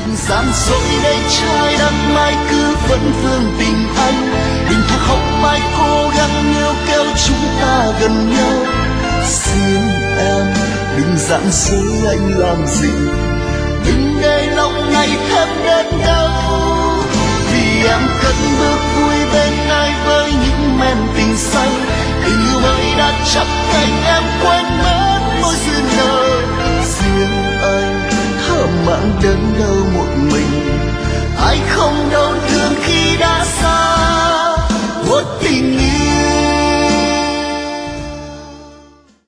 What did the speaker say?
đừng gian dối để trái đất mai cứ vẫn vương tình anh. Đừng thà không mai cố gắng níu kéo chúng ta gần nhau. Xin em đừng gian dối anh làm gì, đừng để lòng này thêm đến đau. Vì em cất bước vui bên ai với những men tình say. Tình yêu mới đã chắp cánh em quên mất mối duyên nợ. Riêng anh thở mãn đến đâu một mình, ai không đau thương khi đã xa.